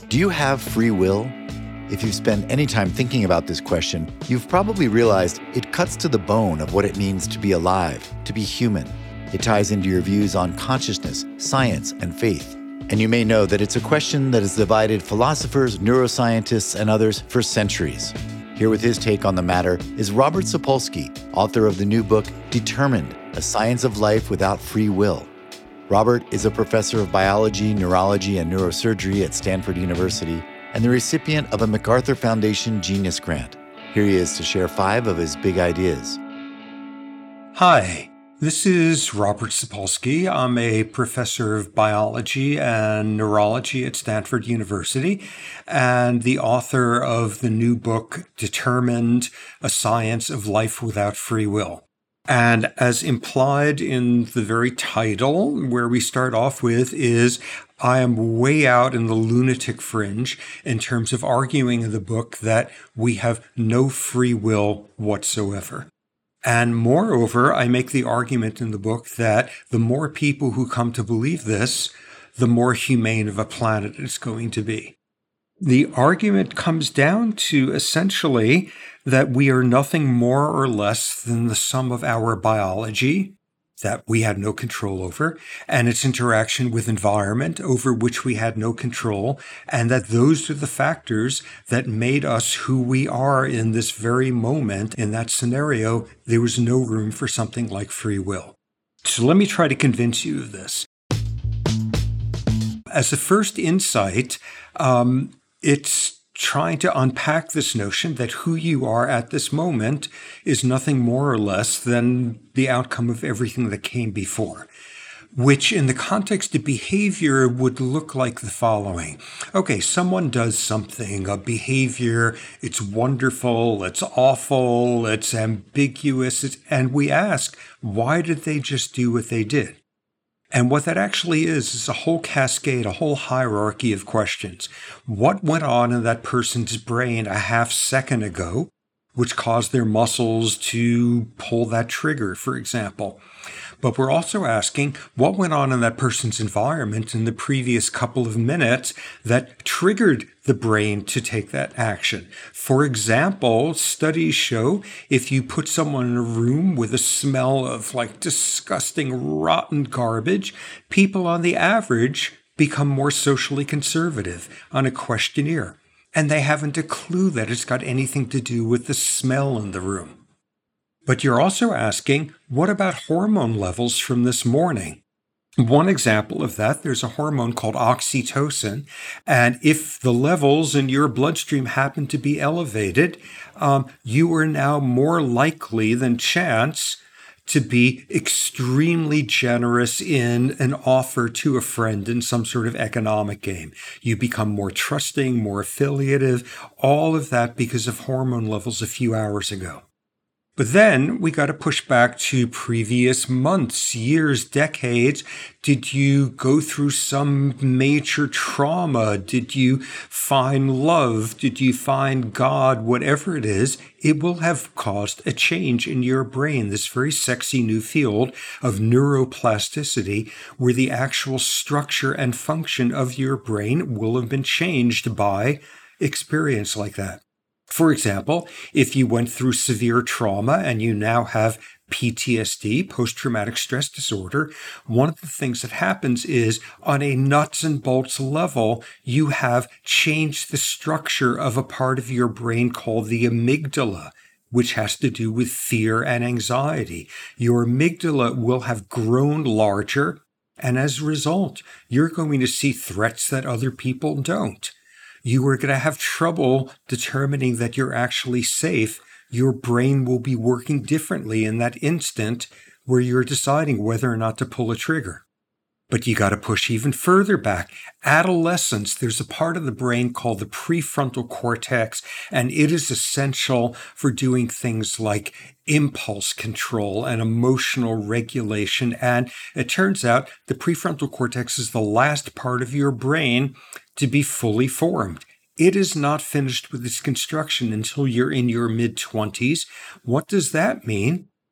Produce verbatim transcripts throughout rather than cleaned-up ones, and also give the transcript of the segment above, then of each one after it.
Do you have free will? If you've spent any time thinking about this question, you've probably realized it cuts to the bone of what it means to be alive, to be human. It ties into your views on consciousness, science, and faith. And you may know that it's a question that has divided philosophers, neuroscientists, and others for centuries. Here with his take on the matter is Robert Sapolsky, author of the new book, Determined, A Science of Life Without Free Will. Robert is a professor of biology, neurology, and neurosurgery at Stanford University and the recipient of a MacArthur Foundation Genius Grant. Here he is to share five of his big ideas. Hi, this is Robert Sapolsky. I'm a professor of biology and neurology at Stanford University and the author of the new book, Determined, A Science of Life Without Free Will. And as implied in the very title, where we start off with is, I am way out in the lunatic fringe in terms of arguing in the book that we have no free will whatsoever. And moreover, I make the argument in the book that the more people who come to believe this, the more humane of a planet it's going to be. The argument comes down to essentially that we are nothing more or less than the sum of our biology, that we had no control over, and its interaction with environment over which we had no control, and that those are the factors that made us who we are in this very moment. In that scenario, there was no room for something like free will. So let me try to convince you of this. As a first insight, um, it's trying to unpack this notion that who you are at this moment is nothing more or less than the outcome of everything that came before, which in the context of behavior would look like the following. Okay, someone does something, a behavior, it's wonderful, it's awful, it's ambiguous, it's, and we ask, why did they just do what they did? And what that actually is, is a whole cascade, a whole hierarchy of questions. What went on in that person's brain a half second ago, which caused their muscles to pull that trigger, for example? But we're also asking what went on in that person's environment in the previous couple of minutes that triggered the brain to take that action. For example, studies show if you put someone in a room with a smell of like disgusting, rotten garbage, people on the average become more socially conservative on a questionnaire. And they haven't a clue that it's got anything to do with the smell in the room. But you're also asking, what about hormone levels from this morning? One example of that, there's a hormone called oxytocin, and if the levels in your bloodstream happen to be elevated, um, you are now more likely than chance to be extremely generous in an offer to a friend in some sort of economic game. You become more trusting, more affiliative, all of that because of hormone levels a few hours ago. But then we got to push back to previous months, years, decades. Did you go through some major trauma? Did you find love? Did you find God? Whatever it is, it will have caused a change in your brain, this very sexy new field of neuroplasticity, where the actual structure and function of your brain will have been changed by experience like that. For example, if you went through severe trauma and you now have P T S D, post-traumatic stress disorder, one of the things that happens is on a nuts and bolts level, you have changed the structure of a part of your brain called the amygdala, which has to do with fear and anxiety. Your amygdala will have grown larger, and as a result, you're going to see threats that other people don't. You are going to have trouble determining that you're actually safe. Your brain will be working differently in that instant where you're deciding whether or not to pull a trigger. But you got to push even further back. Adolescence, there's a part of the brain called the prefrontal cortex, and it is essential for doing things like impulse control and emotional regulation. And it turns out the prefrontal cortex is the last part of your brain to be fully formed. It is not finished with its construction until you're in your mid-twenties. What does that mean?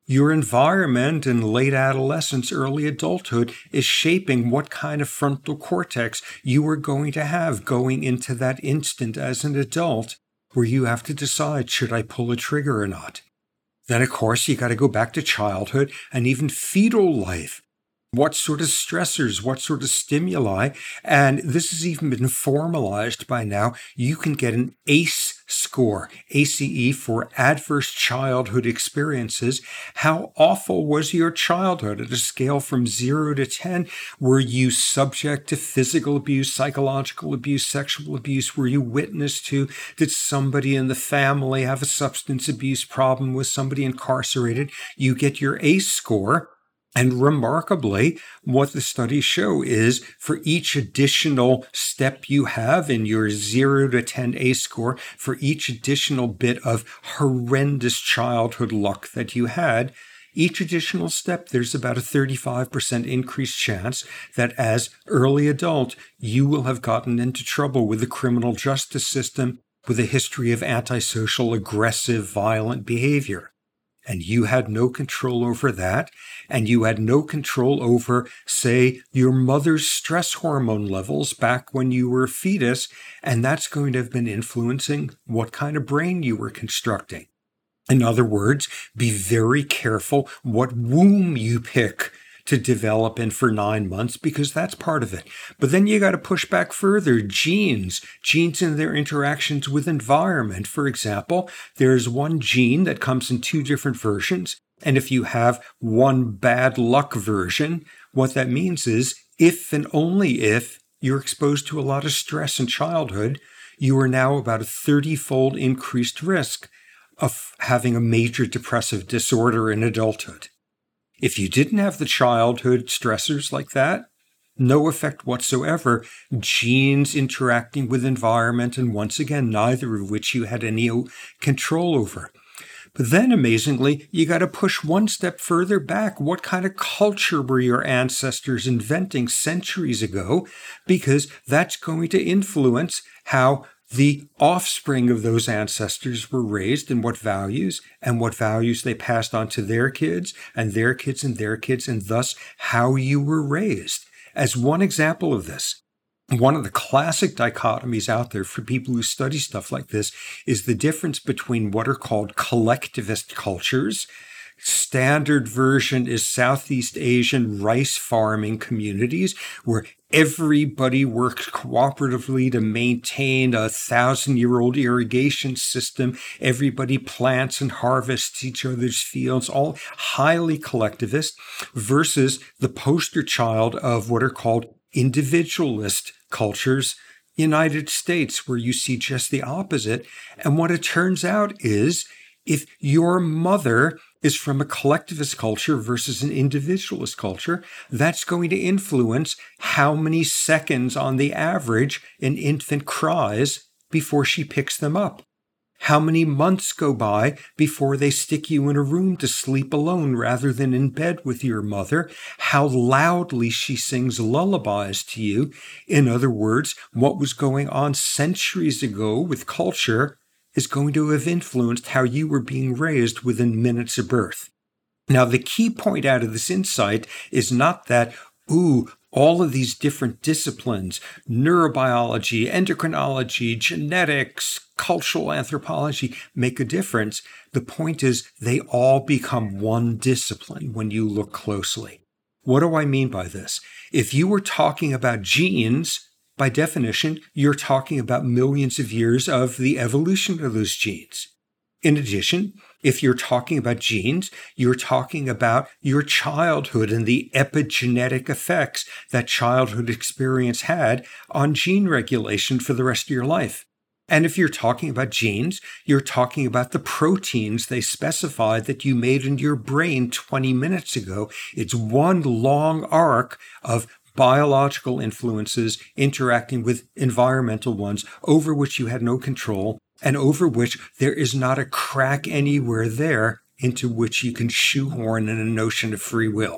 Your environment in late adolescence, early adulthood is shaping what kind of frontal cortex you are going to have going into that instant as an adult where you have to decide, should I pull a trigger or not? Then, of course, you got to go back to childhood and even fetal life. What sort of stressors, what sort of stimuli, and this has even been formalized by now. You can get an A C E score, A C E for adverse childhood experiences. How awful was your childhood at a scale from zero to ten? Were you subject to physical abuse, psychological abuse, sexual abuse? Were you witness to? Did somebody in the family have a substance abuse problem? Was somebody incarcerated? You get your A C E score. And remarkably, what the studies show is for each additional step you have in your zero to ten A C E score, for each additional bit of horrendous childhood luck that you had, each additional step, there's about a thirty-five percent increased chance that as early adult, you will have gotten into trouble with the criminal justice system with a history of antisocial, aggressive, violent behavior. And you had no control over that, and you had no control over, say, your mother's stress hormone levels back when you were a fetus, and that's going to have been influencing what kind of brain you were constructing. In other words, be very careful what womb you pick to develop in for nine months, because that's part of it. But then you got to push back further. Genes, genes and their interactions with environment. For example, there's one gene that comes in two different versions. And if you have one bad luck version, what that means is if and only if you're exposed to a lot of stress in childhood, you are now about a thirty-fold increased risk of having a major depressive disorder in adulthood. If you didn't have the childhood stressors like that, no effect whatsoever, genes interacting with environment, and once again, neither of which you had any control over. But then, amazingly, you got to push one step further back. What kind of culture were your ancestors inventing centuries ago? Because that's going to influence how the offspring of those ancestors were raised and what values and what values they passed on to their kids and their kids and their kids, and thus how you were raised. As one example of this, one of the classic dichotomies out there for people who study stuff like this is the difference between what are called collectivist cultures. Standard version is Southeast Asian rice farming communities where everybody works cooperatively to maintain a thousand-year-old irrigation system. Everybody plants and harvests each other's fields, all highly collectivist, versus the poster child of what are called individualist cultures, United States, where you see just the opposite. And what it turns out is if your mother is from a collectivist culture versus an individualist culture, that's going to influence how many seconds on the average an infant cries before she picks them up. How many months go by before they stick you in a room to sleep alone rather than in bed with your mother? How loudly she sings lullabies to you. In other words, what was going on centuries ago with culture is going to have influenced how you were being raised within minutes of birth. Now, the key point out of this insight is not that, ooh, all of these different disciplines, neurobiology, endocrinology, genetics, cultural anthropology, make a difference. The point is they all become one discipline when you look closely. What do I mean by this? If you were talking about genes, by definition, you're talking about millions of years of the evolution of those genes. In addition, if you're talking about genes, you're talking about your childhood and the epigenetic effects that childhood experience had on gene regulation for the rest of your life. And if you're talking about genes, you're talking about the proteins they specified that you made in your brain twenty minutes ago. It's one long arc of biological influences interacting with environmental ones over which you had no control and over which there is not a crack anywhere there into which you can shoehorn in a notion of free will.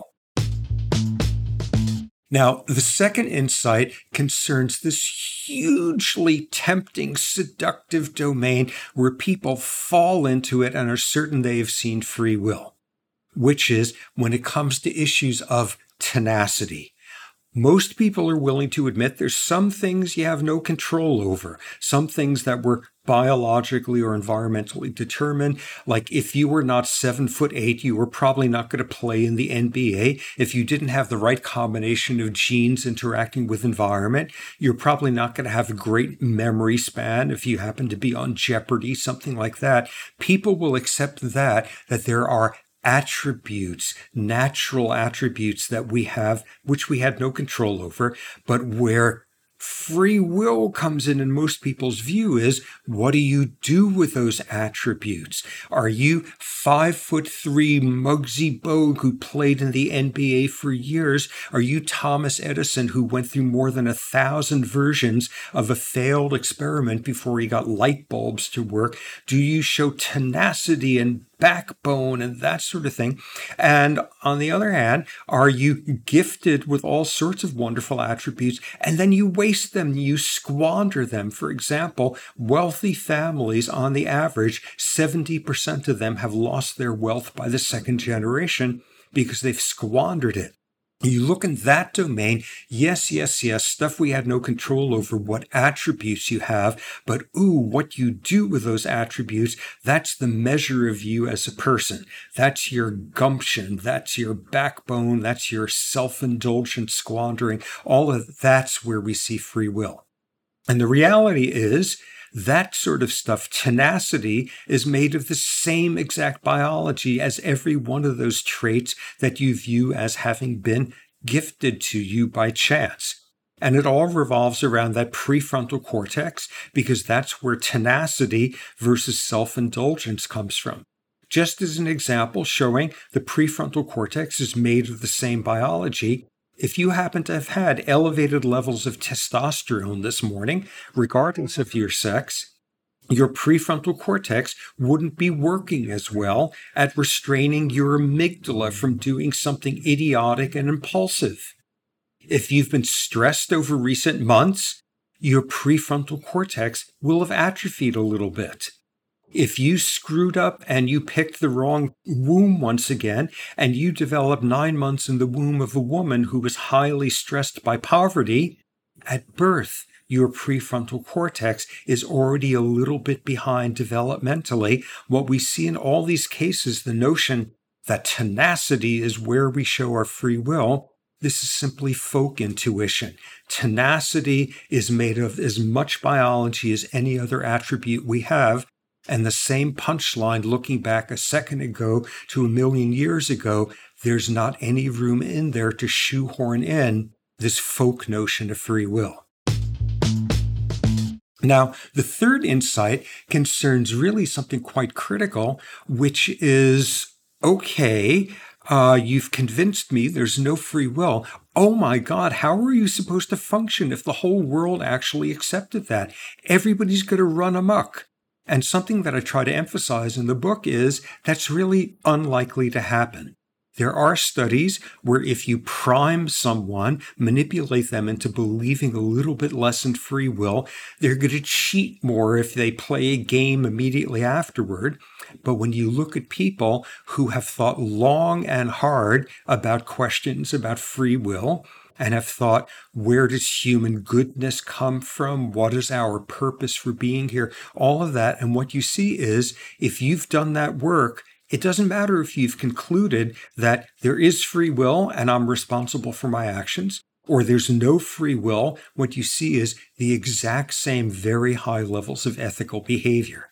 Now, the second insight concerns this hugely tempting, seductive domain where people fall into it and are certain they have seen free will. which is when it comes to issues of tenacity. Most people are willing to admit there's some things you have no control over, some things that were biologically or environmentally determined. Like if you were not seven foot eight, you were probably not going to play in the N B A. If you didn't have the right combination of genes interacting with environment, you're probably not going to have a great memory span if you happen to be on Jeopardy, something like that. People will accept that, that there are attributes, natural attributes that we have, which we had no control over, but where free will comes in in most people's view is, what do you do with those attributes? Are you five foot three Muggsy Bogues who played in the N B A for years? Are you Thomas Edison who went through more than a thousand versions of a failed experiment before he got light bulbs to work? Do you show tenacity and backbone and that sort of thing? And on the other hand, are you gifted with all sorts of wonderful attributes and then you waste them, you squander them? For example, wealthy families, on the average, seventy percent of them have lost their wealth by the second generation because they've squandered it. You look in that domain, yes, yes, yes, stuff we had no control over, what attributes you have, but ooh, what you do with those attributes, that's the measure of you as a person. That's your gumption, that's your backbone, that's your self-indulgent squandering. All of that's where we see free will. And the reality is, that sort of stuff, tenacity, is made of the same exact biology as every one of those traits that you view as having been gifted to you by chance. And it all revolves around that prefrontal cortex, because that's where tenacity versus self-indulgence comes from. Just as an example showing the prefrontal cortex is made of the same biology, if you happen to have had elevated levels of testosterone this morning, regardless of your sex, your prefrontal cortex wouldn't be working as well at restraining your amygdala from doing something idiotic and impulsive. If you've been stressed over recent months, your prefrontal cortex will have atrophied a little bit. If you screwed up and you picked the wrong womb once again, and you developed nine months in the womb of a woman who was highly stressed by poverty, at birth, your prefrontal cortex is already a little bit behind developmentally. What we see in all these cases, the notion that tenacity is where we show our free will, this is simply folk intuition. Tenacity is made of as much biology as any other attribute we have. And the same punchline, looking back a second ago to a million years ago, there's not any room in there to shoehorn in this folk notion of free will. Now, the third insight concerns really something quite critical, which is, okay, uh, you've convinced me there's no free will. Oh my God, how are you supposed to function if the whole world actually accepted that? Everybody's going to run amok. And something that I try to emphasize in the book is that's really unlikely to happen. There are studies where if you prime someone, manipulate them into believing a little bit less in free will, they're going to cheat more if they play a game immediately afterward. But when you look at people who have thought long and hard about questions about free will, and have thought, where does human goodness come from? What is our purpose for being here? All of that. And what you see is, if you've done that work, it doesn't matter if you've concluded that there is free will and I'm responsible for my actions, or there's no free will. What you see is the exact same very high levels of ethical behavior.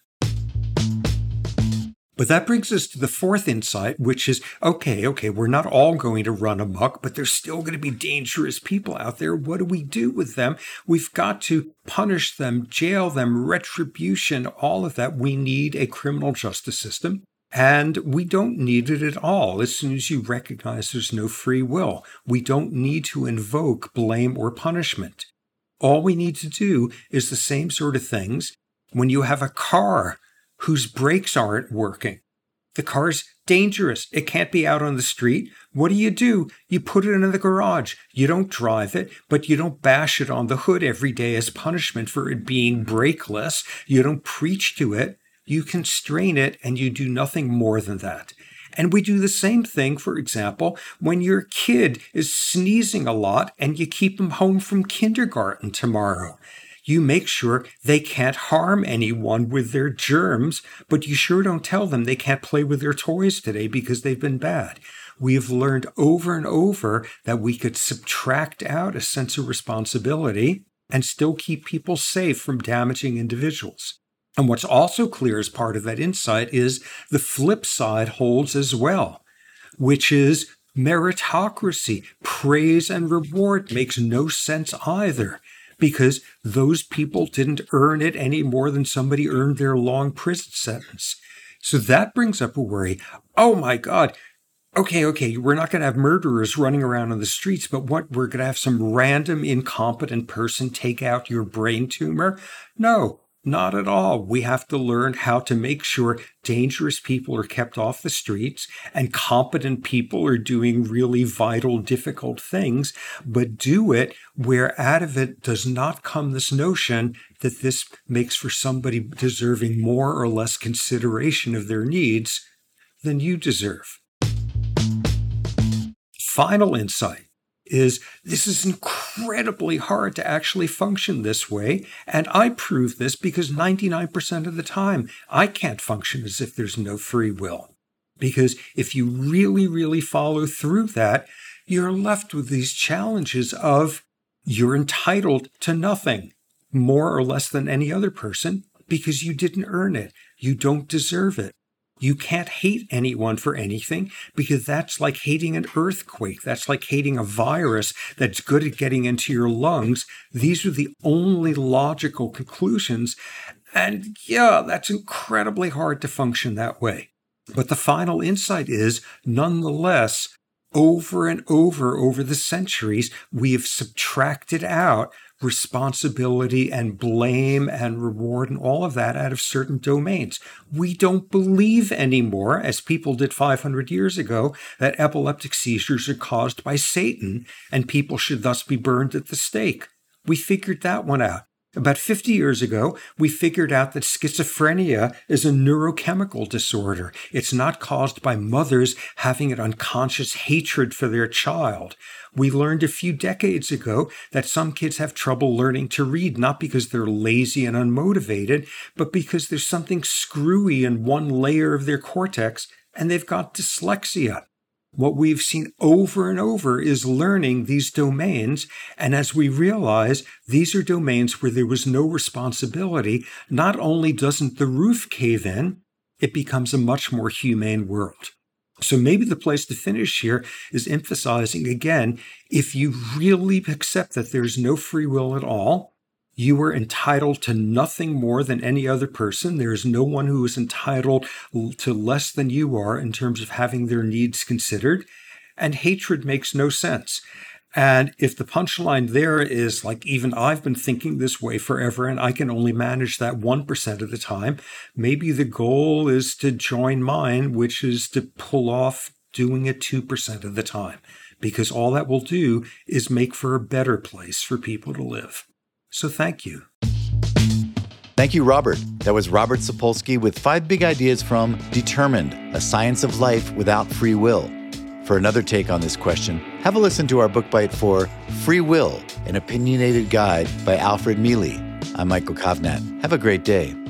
But that brings us to the fourth insight, which is, okay, okay, we're not all going to run amok, but there's still going to be dangerous people out there. What do we do with them? We've got to punish them, jail them, retribution, all of that. We need a criminal justice system, and we don't need it at all as soon as you recognize there's no free will. We don't need to invoke blame or punishment. All we need to do is the same sort of things when you have a car whose brakes aren't working. The car's dangerous. It can't be out on the street. What do you do? You put it in the garage. You don't drive it, but you don't bash it on the hood every day as punishment for it being brakeless. You don't preach to it. You constrain it, and you do nothing more than that. And we do the same thing, for example, when your kid is sneezing a lot and you keep them home from kindergarten tomorrow. You make sure they can't harm anyone with their germs, but you sure don't tell them they can't play with their toys today because they've been bad. We have learned over and over that we could subtract out a sense of responsibility and still keep people safe from damaging individuals. And what's also clear as part of that insight is the flip side holds as well, which is meritocracy. Praise and reward makes no sense either, because those people didn't earn it any more than somebody earned their long prison sentence. So that brings up a worry. Oh my God. Okay, okay, we're not going to have murderers running around on the streets, but what, we're going to have some random incompetent person take out your brain tumor? No, not at all. We have to learn how to make sure dangerous people are kept off the streets and competent people are doing really vital, difficult things, but do it where out of it does not come this notion that this makes for somebody deserving more or less consideration of their needs than you deserve. Final insight is this is incredibly hard to actually function this way. And I prove this because ninety-nine percent of the time, I can't function as if there's no free will. Because if you really, really follow through that, you're left with these challenges of you're entitled to nothing, more or less than any other person, because you didn't earn it. You don't deserve it. You can't hate anyone for anything because that's like hating an earthquake. That's like hating a virus that's good at getting into your lungs. These are the only logical conclusions. And yeah, that's incredibly hard to function that way. But the final insight is, nonetheless, over and over, over the centuries, we have subtracted out responsibility and blame and reward and all of that out of certain domains. We don't believe anymore, as people did five hundred years ago, that epileptic seizures are caused by Satan and people should thus be burned at the stake. We figured that one out. About fifty years ago, we figured out that schizophrenia is a neurochemical disorder. It's not caused by mothers having an unconscious hatred for their child. We learned a few decades ago that some kids have trouble learning to read, not because they're lazy and unmotivated, but because there's something screwy in one layer of their cortex and they've got dyslexia. What we've seen over and over is learning these domains, and as we realize these are domains where there was no responsibility, not only doesn't the roof cave in, it becomes a much more humane world. So maybe the place to finish here is emphasizing again, if you really accept that there's no free will at all, you are entitled to nothing more than any other person. There is no one who is entitled to less than you are in terms of having their needs considered. And hatred makes no sense. And if the punchline there is like, even I've been thinking this way forever and I can only manage that one percent of the time, maybe the goal is to join mine, which is to pull off doing it two percent of the time. Because all that will do is make for a better place for people to live. So thank you. Thank you, Robert. That was Robert Sapolsky with five big ideas from Determined, A Science of Life Without Free Will. For another take on this question, have a listen to our book bite for Free Will, an opinionated guide by Alfred Mealy. I'm Michael Kovnat. Have a great day.